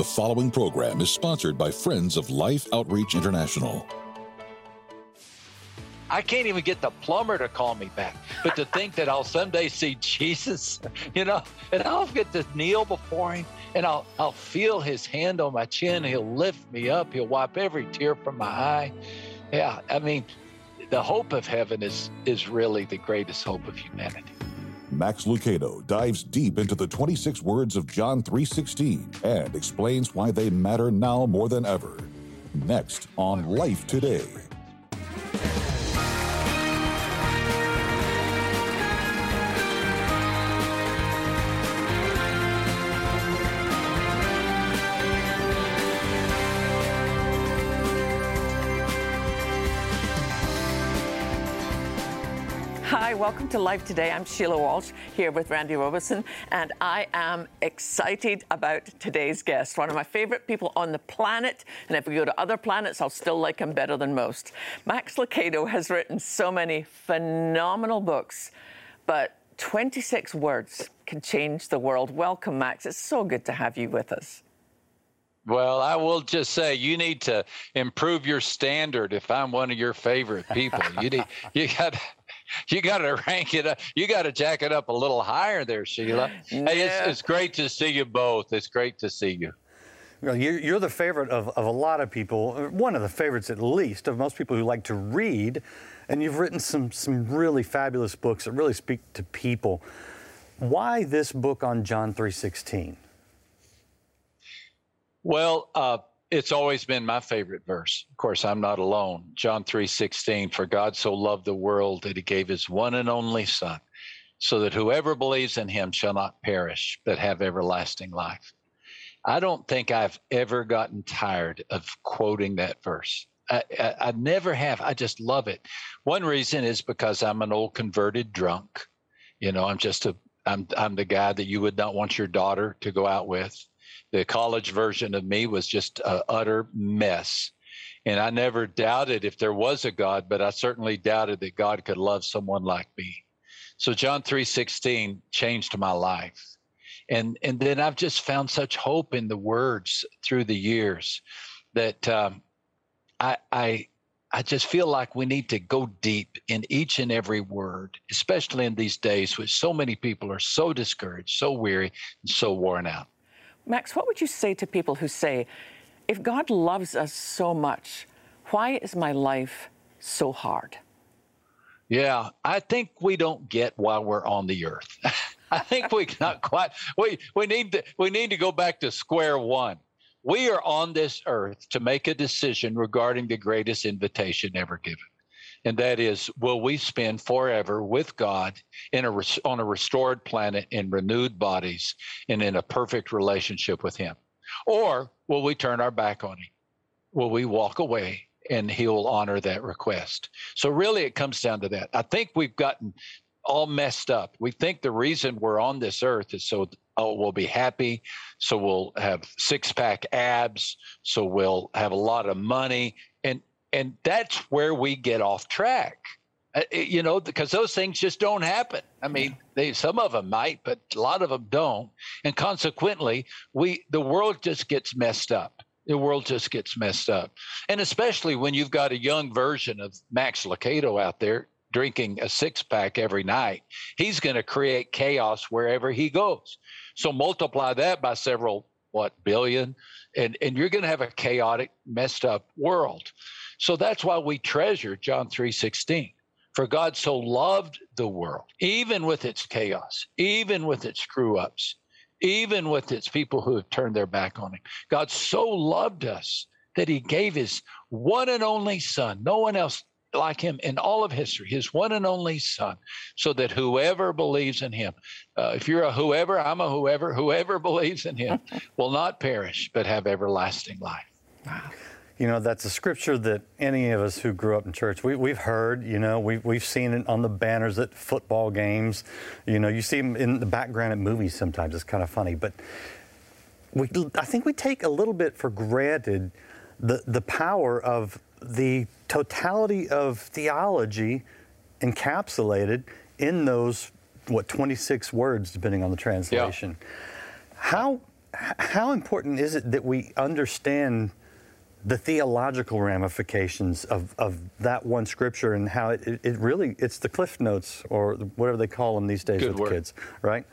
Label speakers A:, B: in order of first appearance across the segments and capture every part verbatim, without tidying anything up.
A: The following program is sponsored by Friends of Life Outreach International.
B: I can't even get the plumber to call me back. But to think that I'll someday see Jesus, you know, and I'll get to kneel before him and I'll I'll feel his hand on my chin. He'll lift me up. He'll wipe every tear from my eye. Yeah, I mean, the hope of heaven is is really the greatest hope of humanity.
A: Max Lucado dives deep into the twenty-six words of John three sixteen and explains why they matter now more than ever. Next on Life Today.
C: Hi, welcome to Life Today. I'm Sheila Walsh here with Randy Robeson, and I am excited about today's guest, one of my favorite people on the planet, and if we go to other planets, I'll still like him better than most. Max Lucado has written so many phenomenal books, but twenty-six words can change the world. Welcome, Max. It's so good to have you with us.
B: Well, I will just say you need to improve your standard if I'm one of your favorite people. You need, you got you got to rank it up. You got to jack it up a little higher there, Sheila.
C: Yeah.
B: Hey, it's, it's great to see you both. It's great to see you.
D: Well, you're, you're the favorite of, of a lot of people, one of the favorites at least, of most people who like to read. And you've written some, some really fabulous books that really speak to people. Why this book on John three sixteen?
B: Well, uh, it's always been my favorite verse. Of course, I'm not alone. John three sixteen, for God so loved the world that he gave his one and only Son, so that whoever believes in him shall not perish, but have everlasting life. I don't think I've ever gotten tired of quoting that verse. I, I, I never have. I just love it. One reason is because I'm an old converted drunk. You know, I'm just a, I'm, I'm the guy that you would not want your daughter to go out with. The college version of me was just an utter mess. And I never doubted if there was a God, but I certainly doubted that God could love someone like me. So John three sixteen changed my life. And and then I've just found such hope in the words through the years that um, I, I, I just feel like we need to go deep in each and every word, especially in these days when so many people are so discouraged, so weary, and so worn out.
C: Max, what would you say to people who say, if God loves us so much, why is my life so hard?
B: Yeah, I think we don't get why we're on the earth. I think we not quite, we, we need to, we need to go back to square one. We are on this earth to make a decision regarding the greatest invitation ever given. And that is, will we spend forever with God in a on a restored planet in renewed bodies and in a perfect relationship with him? Or will we turn our back on him? Will we walk away and he'll honor that request? So really it comes down to that. I think we've gotten all messed up. We think the reason we're on this earth is so oh, we'll be happy, so we'll have six-pack abs, so we'll have a lot of money. And And that's where we get off track, uh, you know, because those things just don't happen. I mean, they, some of them might, but a lot of them don't. And consequently, we the world just gets messed up. The world just gets messed up. And especially when you've got a young version of Max Lucado out there drinking a six-pack every night, he's going to create chaos wherever he goes. So multiply that by several, what, billion, and, and you're going to have a chaotic, messed up world. So that's why we treasure John three sixteen. For God so loved the world, even with its chaos, even with its screw-ups, even with its people who have turned their back on him. God so loved us that he gave his one and only Son, no one else like him in all of history, his one and only Son, so that whoever believes in him, uh, if you're a whoever, I'm a whoever, whoever believes in him will not perish, but have everlasting life.
C: Wow.
D: You know, that's a scripture that any of us who grew up in church, we, we've heard, you know, we've, we've seen it on the banners at football games. You know, you see them in the background at movies sometimes. It's kind of funny. But we, I think we take a little bit for granted the, the power of the totality of theology encapsulated in those, what, twenty-six words, depending on the translation.
B: Yeah.
D: How how important is it that we understand the theological ramifications of, of that one scripture and how it, it really, it's the Cliff Notes or whatever they call them these days
B: Good
D: with
B: word.
D: the kids, right?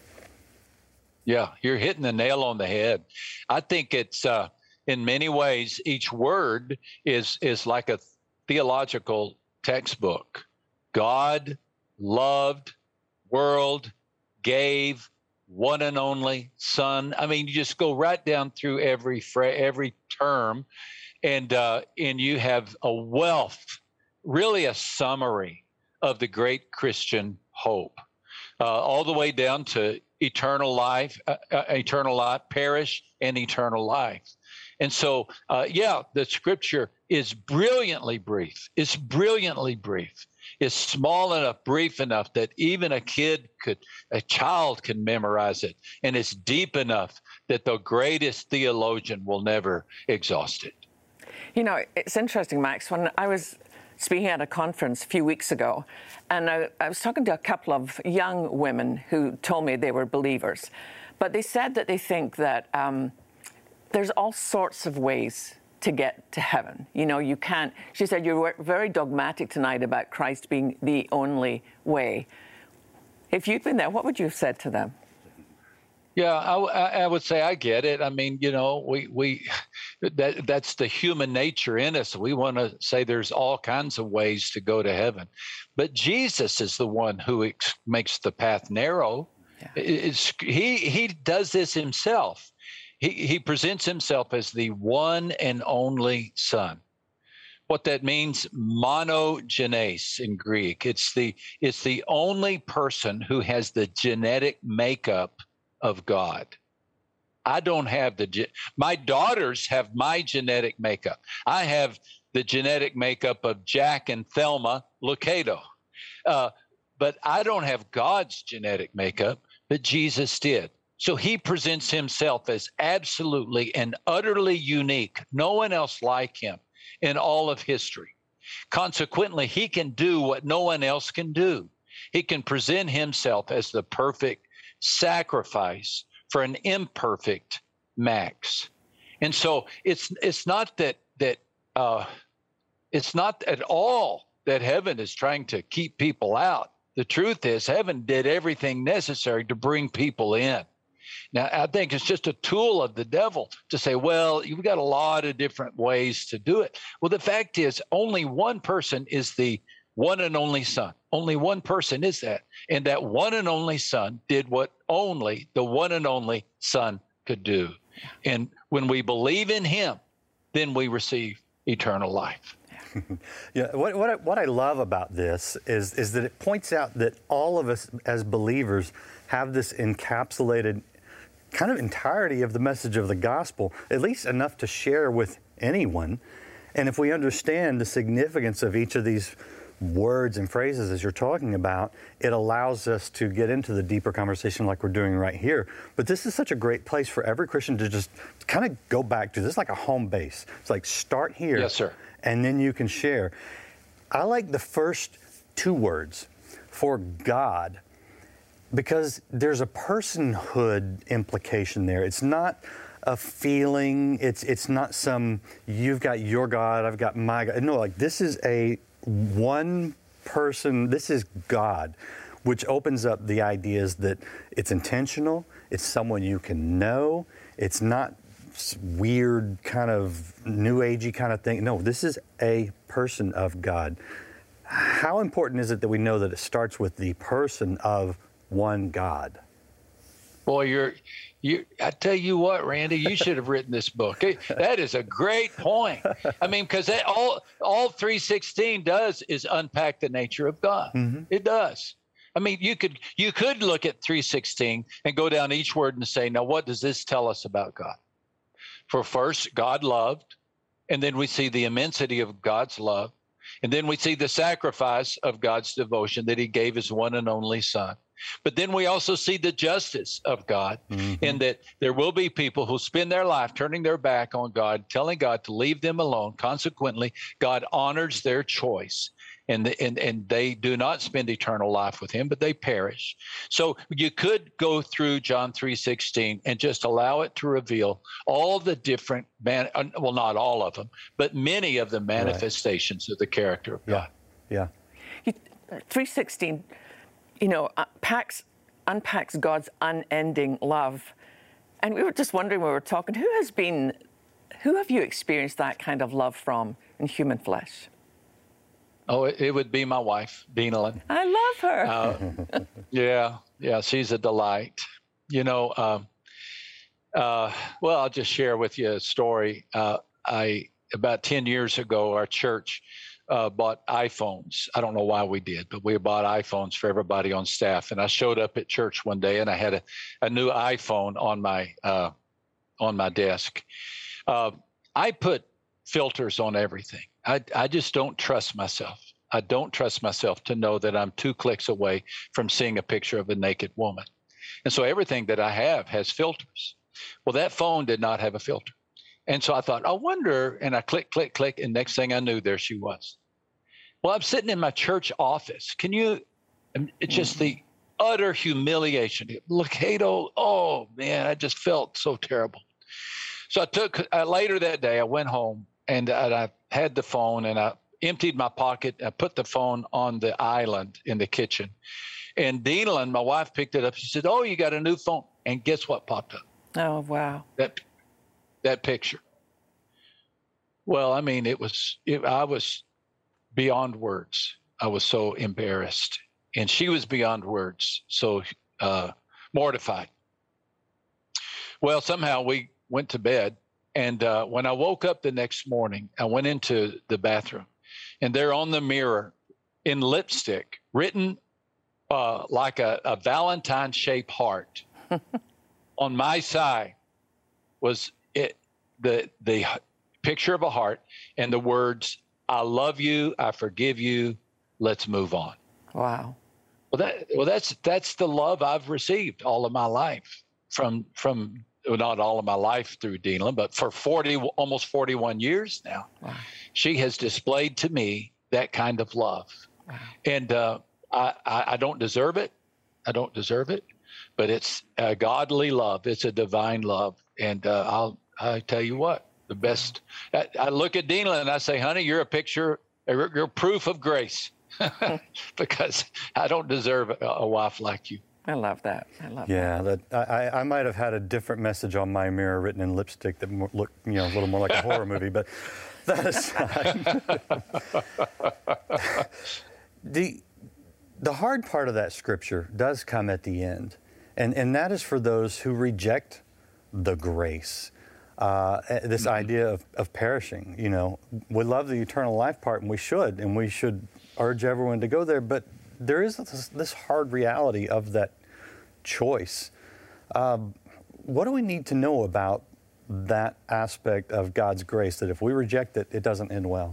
B: Yeah, you're hitting the nail on the head. I think it's, uh, in many ways, each word is is like a theological textbook. God loved, world, gave, one and only Son. I mean, you just go right down through every fra- every term, and uh, and you have a wealth, really a summary of the great Christian hope, uh, all the way down to eternal life, uh, uh, eternal life, perish, and eternal life. And so, uh, yeah, the scripture is brilliantly brief. It's brilliantly brief. It's small enough, brief enough that even a kid could, a child can memorize it. And it's deep enough that the greatest theologian will never exhaust it.
C: You know, it's interesting, Max, when I was speaking at a conference a few weeks ago, and I, I was talking to a couple of young women who told me they were believers, but they said that they think that um, there's all sorts of ways to get to heaven. You know, you can't, she said, you were very dogmatic tonight about Christ being the only way. If you'd been there, what would you have said to them?
B: Yeah, I, I would say I get it. I mean, you know, we we that that's the human nature in us. We want to say there's all kinds of ways to go to heaven, but Jesus is the one who ex- makes the path narrow. Yeah. It's, he he does this himself. He he presents himself as the one and only Son. What that means, monogenes in Greek. It's the it's the only person who has the genetic makeup of God. I don't have the, my daughters have my genetic makeup. I have the genetic makeup of Jack and Thelma Lucado. Uh, but I don't have God's genetic makeup, but Jesus did. So he presents himself as absolutely and utterly unique. No one else like him in all of history. Consequently, he can do what no one else can do. He can present himself as the perfect sacrifice for an imperfect Max. And so it's it's not that that uh, it's not at all that heaven is trying to keep people out. The truth is, heaven did everything necessary to bring people in. Now, I think it's just a tool of the devil to say, well, you've got a lot of different ways to do it. Well, the fact is, only one person is the one and only Son. Only one person is that. And that one and only Son did what only the one and only Son could do. And when we believe in him, then we receive eternal life.
D: Yeah, what what I, what I love about this is is that it points out that all of us as believers have this encapsulated kind of entirety of the message of the gospel, at least enough to share with anyone. And if we understand the significance of each of these words and phrases as you're talking about, it allows us to get into the deeper conversation like we're doing right here. But this is such a great place for every Christian to just kind of go back to. This is like a home base. It's like start here.
B: Yes, sir.
D: And then you can share. I like the first two words, for God, because there's a personhood implication there. It's not a feeling. It's it's not some, you've got your God, I've got my God. No, like this is a one person, this is God, which opens up the ideas that it's intentional, it's someone you can know, it's not weird kind of new agey kind of thing. No, this is a person of God. How important is it that we know that it starts with the person of one God?
B: Boy, you're, you. I tell you what, Randy, you should have written this book. That is a great point. I mean, because all all three sixteen does is unpack the nature of God. Mm-hmm. It does. I mean, you could you could look at three sixteen and go down each word and say, now, what does this tell us about God? For first, God loved, and then we see the immensity of God's love, and then we see the sacrifice of God's devotion that he gave his one and only Son. But then we also see the justice of God, mm-hmm. in that there will be people who spend their life turning their back on God, telling God to leave them alone. Consequently, God honors their choice. And, the, and and they do not spend eternal life with him, but they perish. So you could go through John three sixteen and just allow it to reveal all the different, man, well, not all of them, but many of the manifestations right. of the character of God.
D: Yeah, yeah.
C: three sixteen, you know, unpacks, unpacks God's unending love. And we were just wondering, we were talking, who has been, who have you experienced that kind of love from in human flesh?
B: Oh, it, it would be my wife, Dina.
C: I love her.
B: Uh, yeah, yeah, she's a delight. You know, uh, uh, well, I'll just share with you a story. Uh, I about ten years ago, our church uh, bought iPhones. I don't know why we did, but we bought iPhones for everybody on staff. And I showed up at church one day, and I had a, a new iPhone on my uh, on my desk. Uh, I put filters on everything. I, I just don't trust myself. I don't trust myself to know that I'm two clicks away from seeing a picture of a naked woman. And so everything that I have has filters. Well, that phone did not have a filter. And so I thought, I wonder, and I click, click, click, and next thing I knew, there she was. Well, I'm sitting in my church office. Can you, it's just the utter humiliation. Lucado, oh man, I just felt so terrible. So I took, uh, later that day, I went home and, and I had the phone and I emptied my pocket. I put the phone on the island in the kitchen. And Deanlin, my wife, picked it up. She said, oh, you got a new phone. And guess what popped up?
C: Oh, wow.
B: That that picture. Well, I mean, it was, it, I was beyond words. I was so embarrassed. And she was beyond words, so uh, mortified. Well, somehow we went to bed. And uh, when I woke up the next morning, I went into the bathroom. And there on the mirror in lipstick, written uh, like a, a Valentine-shaped heart, on my side was it the the picture of a heart and the words, I love you, I forgive you, let's move on.
C: Wow.
B: Well, that well that's that's the love I've received all of my life from from well, not all of my life through Deanlin, but for forty almost forty-one years now. Wow. She has displayed to me that kind of love. Wow. And uh, I, I I don't deserve it. I don't deserve it. But it's a godly love. It's a divine love. And uh, I'll I tell you what, the best. I, I look at Deanlin and I say, honey, you're a picture, you're, you're proof of grace, because I don't deserve a, a wife like you.
C: I love that. I love
D: yeah,
C: that.
D: Yeah, I, I might have had a different message on my mirror written in lipstick that looked, you know, a little more like a horror movie. But that aside, the the hard part of that scripture does come at the end. And and that is for those who reject the grace, uh, this mm-hmm. idea of, of perishing. You know, we love the eternal life part, and we should, and we should urge everyone to go there. But there is this, this hard reality of that choice. Um, what do we need to know about that aspect of God's grace, that if we reject it, it doesn't end well?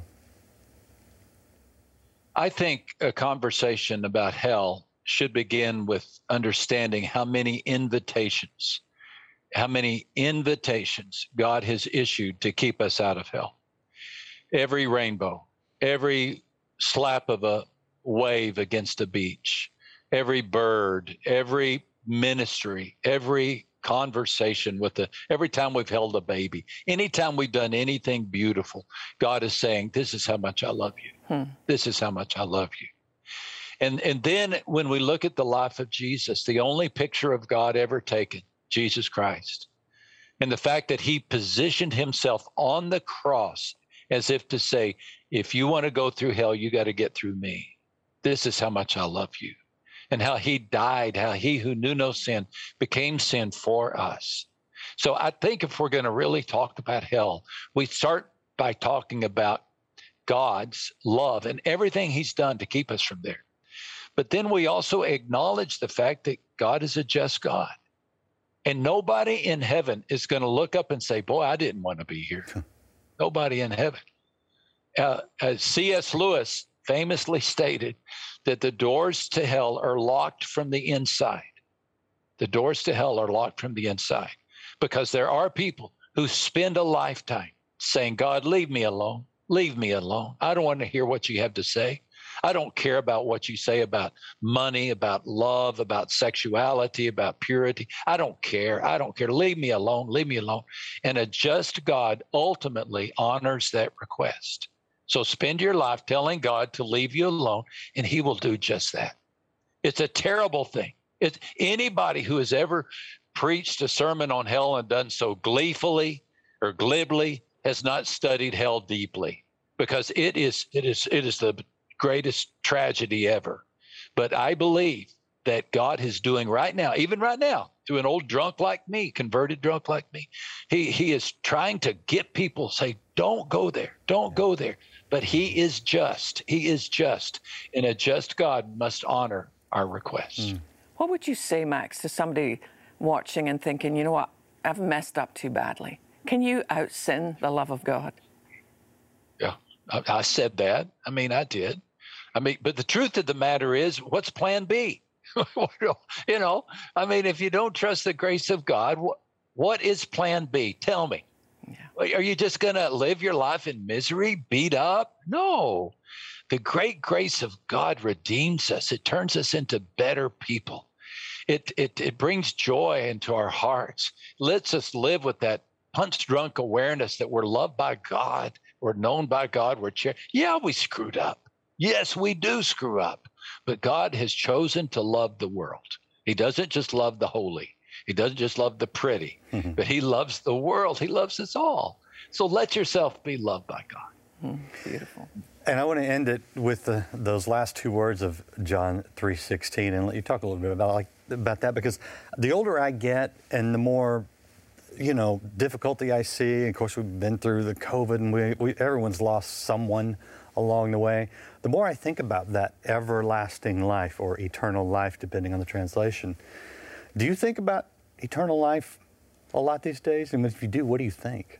B: I think a conversation about hell should begin with understanding how many invitations, how many invitations God has issued to keep us out of hell. Every rainbow, every slap of a wave against a beach, every bird, every ministry, every conversation with the, every time we've held a baby, anytime we've done anything beautiful, God is saying, this is how much I love you. Hmm. This is how much I love you. And and then when we look at the life of Jesus, the only picture of God ever taken, Jesus Christ, and the fact that he positioned himself on the cross as if to say, if you want to go through hell, you got to get through me. This is how much I love you. And how he died, how he who knew no sin became sin for us. So I think if we're going to really talk about hell, we start by talking about God's love and everything he's done to keep us from there. But then we also acknowledge the fact that God is a just God. And nobody in heaven is going to look up and say, boy, I didn't want to be here. Nobody in heaven. Uh, uh, C S Lewis famously stated that the doors to hell are locked from the inside. The doors to hell are locked from the inside because there are people who spend a lifetime saying, God, leave me alone. Leave me alone. I don't want to hear what you have to say. I don't care about what you say about money, about love, about sexuality, about purity. I don't care. I don't care. Leave me alone. Leave me alone. And a just God ultimately honors that request. So spend your life telling God to leave you alone, and he will do just that. It's a terrible thing. It's anybody who has ever preached a sermon on hell and done so gleefully or glibly has not studied hell deeply, because it is it is it is the greatest tragedy ever. But I believe that God is doing right now, even right now, to an old drunk like me, converted drunk like me, he he is trying to get people to say, don't go there, don't go there. But he is just, he is just, and a just God must honor our requests. Mm.
C: What would you say, Max, to somebody watching and thinking, you know what, I've messed up too badly? Can you out-sin the love of God?
B: Yeah, I, I said that. I mean, I did. I mean, but the truth of the matter is, what's plan B? You know, I mean, if you don't trust the grace of God, what, what is plan B? Tell me. Yeah. Are you just going to live your life in misery, beat up? No. The great grace of God redeems us. It turns us into better people. It, it, it brings joy into our hearts, lets us live with that punch-drunk awareness that we're loved by God, we're known by God, we're cherished. Yeah, we screwed up. Yes, we do screw up. But God has chosen to love the world. He doesn't just love the holy. He doesn't just love the pretty, mm-hmm. but he loves the world. He loves us all. So let yourself be loved by God.
C: Mm, beautiful.
D: And I want to end it with the, those last two words of John three sixteen, and let you talk a little bit about like about that, because the older I get and the more, you know, difficulty I see, of course we've been through the COVID and we, we everyone's lost someone along the way. The more I think about that everlasting life or eternal life, depending on the translation, do you think about eternal life a lot these days? And if you do, what do you think?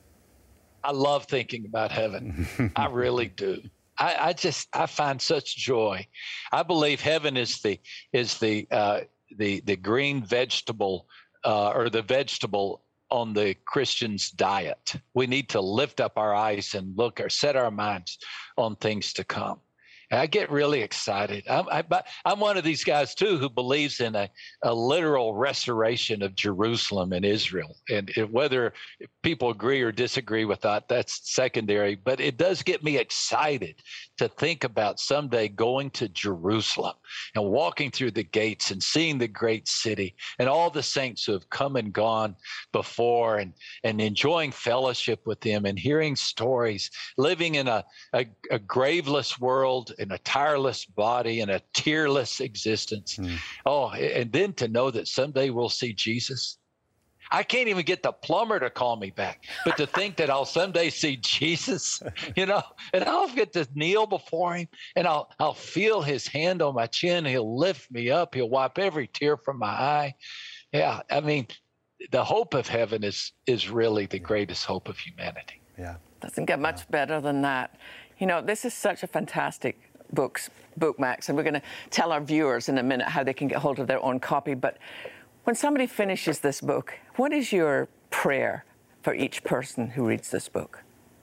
B: I love thinking about heaven. I really do. I, I just I find such joy. I believe heaven is the is the uh, the the green vegetable uh, or the vegetable on the Christian's diet. We need to lift up our eyes and look or set our minds on things to come. And I get really excited. I'm, I, I'm one of these guys, too, who believes in a, a literal restoration of Jerusalem and Israel. And it, whether people agree or disagree with that, that's secondary. But it does get me excited to think about someday going to Jerusalem and walking through the gates and seeing the great city and all the saints who have come and gone before, and, and enjoying fellowship with them and hearing stories, living in a, a, a graveless world, in a tireless body, in a tearless existence. Mm. Oh, and then to know that someday we'll see Jesus. I can't even get the plumber to call me back, but to think that I'll someday see Jesus, you know, and I'll get to kneel before him, and I'll I'll feel his hand on my chin. He'll lift me up. He'll wipe every tear from my eye. Yeah, I mean, the hope of heaven is is really the greatest hope of humanity.
D: Yeah,
C: doesn't get much yeah. better than that. You know, this is such a fantastic books, book, Max, and we're going to tell our viewers in a minute how they can get hold of their own copy. But when somebody finishes this book, what is your prayer for each person who reads this book?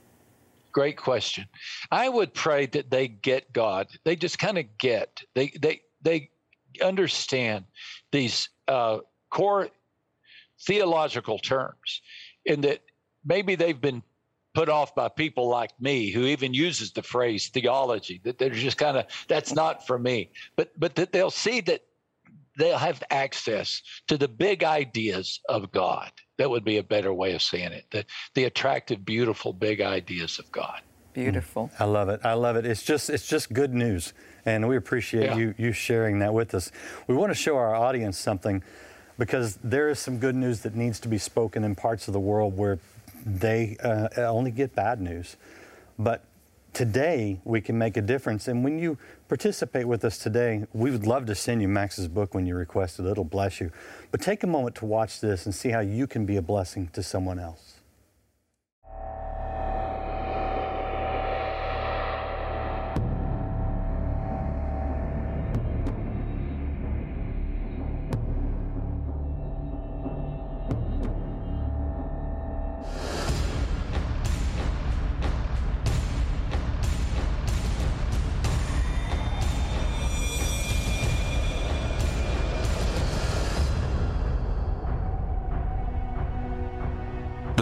B: Great question. I would pray that they get God. They just kind of get, they they they understand these uh, core theological terms, and that maybe they've been put off by people like me who even uses the phrase theology, that they're just kind of, that's not for me. But but that they'll see that they'll have access to the big ideas of God. That would be a better way of saying it. The, the attractive, beautiful, big ideas of God.
C: Beautiful.
D: I love it. I love it. It's just it's just good news. And we appreciate yeah. you you sharing that with us. We want to show our audience something, because there is some good news that needs to be spoken in parts of the world where they uh, only get bad news. But today we can make a difference. And when you participate with us today, we would love to send you Max's book when you request it. It'll bless you. But take a moment to watch this and see how you can be a blessing to someone else.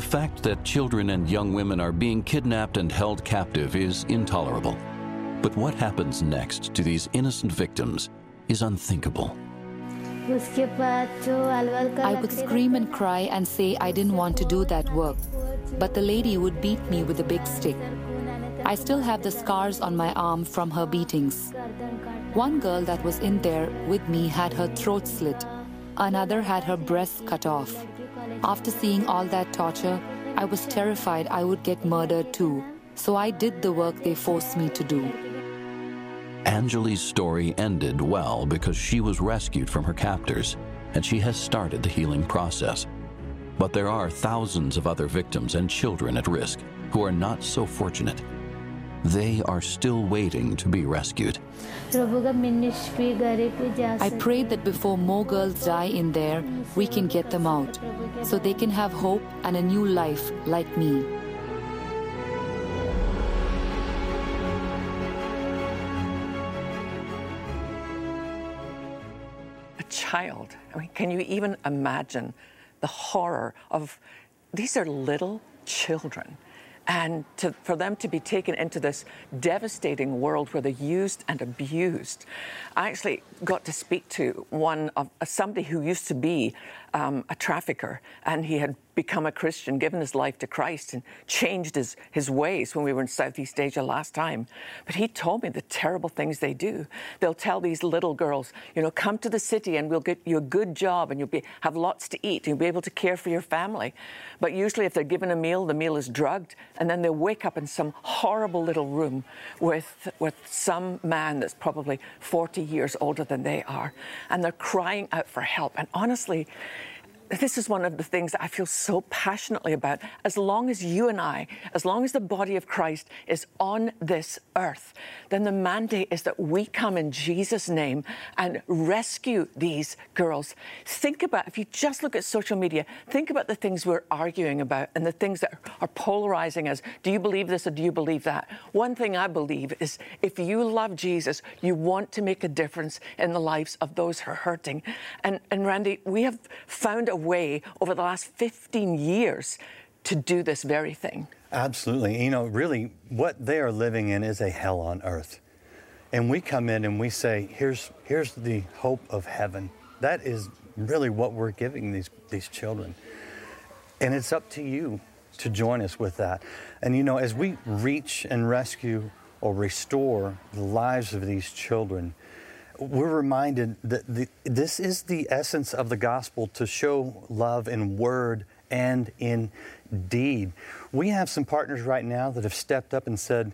E: fact that children and young women are being kidnapped and held captive is intolerable. But what happens next to these innocent victims is unthinkable.
F: I would scream and cry and say I didn't want to do that work, but the lady would beat me with a big stick. I still have the scars on my arm from her beatings. One girl that was in there with me had her throat slit. Another had her breasts cut off. After seeing all that torture, I was terrified I would get murdered too, so I did the work they forced me to do.
E: Anjali's story ended well because she was rescued from her captors, and she has started the healing process. But there are thousands of other victims and children at risk who are not so fortunate. They are still waiting to be rescued.
F: I prayed that before more girls die in there, we can get them out, so they can have hope and a new life like me.
C: A child. I mean, can you even imagine the horror of, these are little children. And to, for them to be taken into this devastating world where they're used and abused. I actually got to speak to one of somebody who used to be um, a trafficker, and he had become a Christian, given his life to Christ and changed his, his ways when we were in Southeast Asia last time. But he told me the terrible things they do. They'll tell these little girls, you know, come to the city and we'll get you a good job and you'll be, have lots to eat and you'll be able to care for your family. But usually if they're given a meal, the meal is drugged, and then they'll wake up in some horrible little room with, with some man that's probably forty years older than they are. And they're crying out for help. And honestly, this is one of the things that I feel so passionately about. As long as you and I, as long as the body of Christ is on this earth, then the mandate is that we come in Jesus' name and rescue these girls. Think about, if you just look at social media, think about the things we're arguing about and the things that are polarizing us. Do you believe this or do you believe that? One thing I believe is if you love Jesus, you want to make a difference in the lives of those who are hurting. And, and Randy, we have found a way over the last fifteen years to do this very thing.
D: Absolutely. You know, really, what they are living in is a hell on earth. And we come in and we say, here's here's the hope of heaven. That is really what we're giving these, these children. And it's up to you to join us with that. And, you know, as we reach and rescue or restore the lives of these children, we're reminded that the, this is the essence of the gospel, to show love in word and in deed. We have some partners right now that have stepped up and said,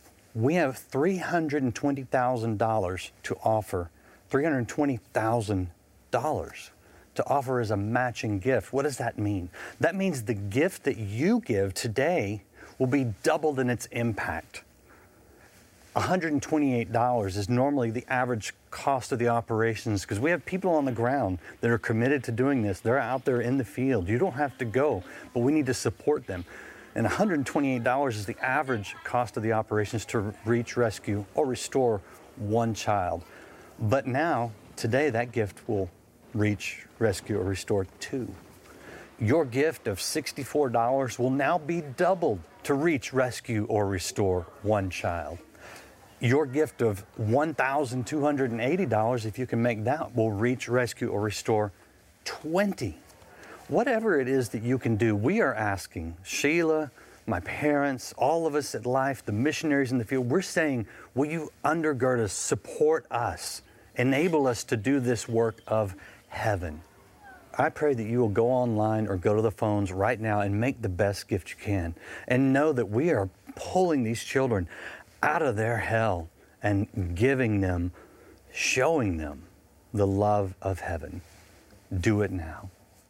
D: we have three hundred twenty thousand dollars to offer, three hundred twenty thousand dollars to offer as a matching gift. What does that mean? That means the gift that you give today will be doubled in its impact. one hundred twenty-eight dollars is normally the average cost of the operations, because we have people on the ground that are committed to doing this. They're out there in the field. You don't have to go, but we need to support them. And one hundred twenty-eight dollars is the average cost of the operations to reach, rescue, or restore one child. But now, today, that gift will reach, rescue, or restore two. Your gift of sixty-four dollars will now be doubled to reach, rescue, or restore one child. Your gift of one thousand two hundred eighty dollars, if you can make that, will reach, rescue, or restore twenty. Whatever it is that you can do, we are asking Sheila, my parents, all of us at Life, the missionaries in the field, we're saying, will you undergird us, support us, enable us to do this work of heaven? I pray that you will go online or go to the phones right now and make the best gift you can, and know that we are pulling these children out of their hell and giving them, showing them the love of heaven. Do it now.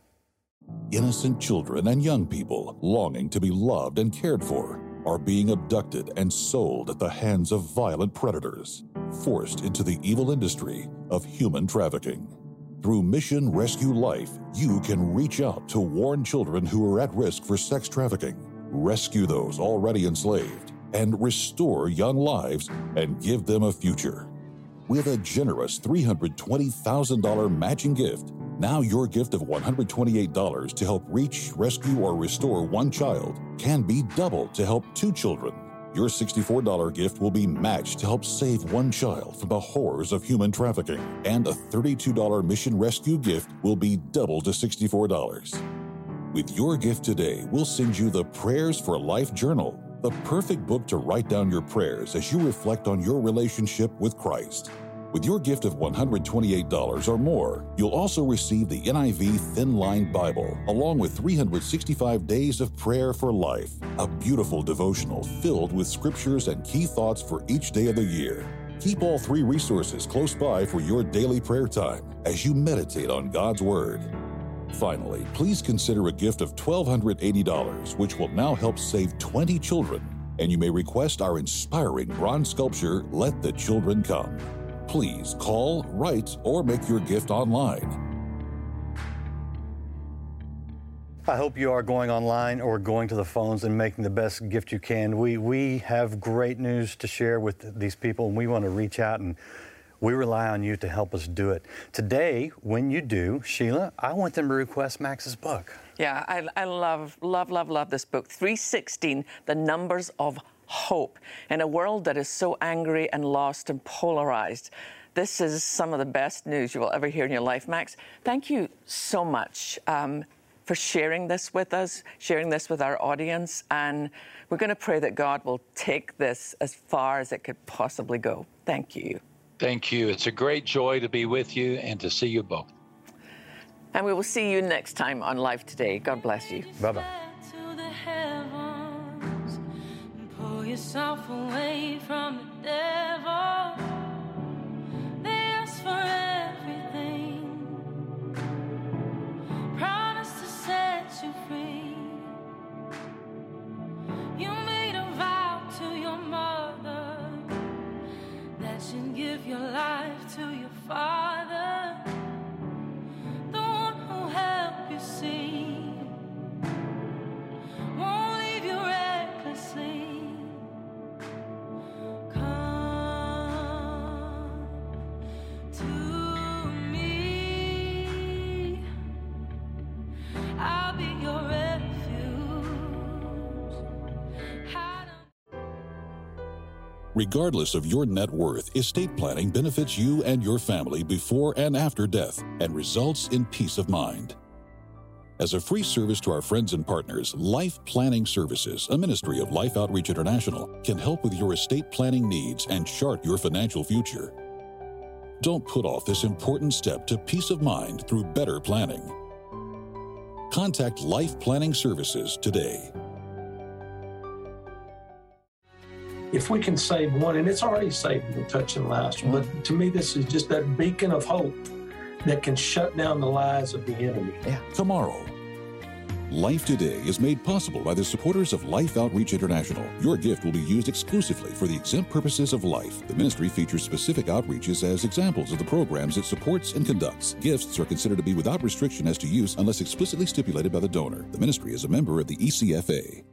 A: Innocent children and young people longing to be loved and cared for are being abducted and sold at the hands of violent predators, forced into the evil industry of human trafficking. Through Mission Rescue Life, you can reach out to warn children who are at risk for sex trafficking, rescue those already enslaved, and restore young lives and give them a future. With a generous three hundred twenty thousand dollars matching gift, Now your gift of one hundred twenty-eight dollars to help reach, rescue, or restore one child can be doubled to help two children. Your sixty-four dollars gift will be matched to help save one child from the horrors of human trafficking. And a thirty-two dollars mission rescue gift will be doubled to sixty-four dollars. With your gift today, we'll send you the Prayers for Life Journal, the perfect book to write down your prayers as you reflect on your relationship with Christ. With your gift of one hundred twenty-eight dollars or more, you'll also receive the N I V Thin Line Bible, along with three hundred sixty-five Days of Prayer for Life, a beautiful devotional filled with scriptures and key thoughts for each day of the year. Keep all three resources close by for your daily prayer time as you meditate on God's Word. Finally, please consider a gift of one thousand two hundred eighty dollars, which will now help save twenty children, and you may request our inspiring bronze sculpture, Let the Children Come. Please call, write, or make your gift online.
D: I hope you are going online or going to the phones and making the best gift you can. We, we have great news to share with these people, and we want to reach out, and we rely on you to help us do it. Today, when you do, Sheila, I want them to request Max's book.
C: Yeah, I, I love, love, love, love this book, three sixteen, The Numbers of Hope. In a world that is so angry and lost and polarized, this is some of the best news you will ever hear in your life. Max, thank you so much um, for sharing this with us, sharing this with our audience, and we're going to pray that God will take this as far as it could possibly go. Thank you.
B: Thank you. It's a great joy to be with you and to see you both.
C: And we will see you next time on Life Today. God bless you.
D: Bye-bye.
G: Yourself away from the devil. They ask for everything. Promise to set you free. You made a vow to your mother that you'd give your life to your father, the one who helped you see, won't leave you recklessly.
A: Regardless of your net worth, estate planning benefits you and your family before and after death and results in peace of mind. As a free service to our friends and partners, Life Planning Services, a ministry of Life Outreach International, can help with your estate planning needs and chart your financial future. Don't put off this important step to peace of mind through better planning. Contact Life Planning Services today.
H: If we can save one, and it's already saved the touching lives, but to me, this is just that beacon of hope that can shut down the lies of the enemy.
A: Yeah. Tomorrow, Life Today is made possible by the supporters of Life Outreach International. Your gift will be used exclusively for the exempt purposes of life. The ministry features specific outreaches as examples of the programs it supports and conducts. Gifts are considered to be without restriction as to use unless explicitly stipulated by the donor. The ministry is a member of the E C F A.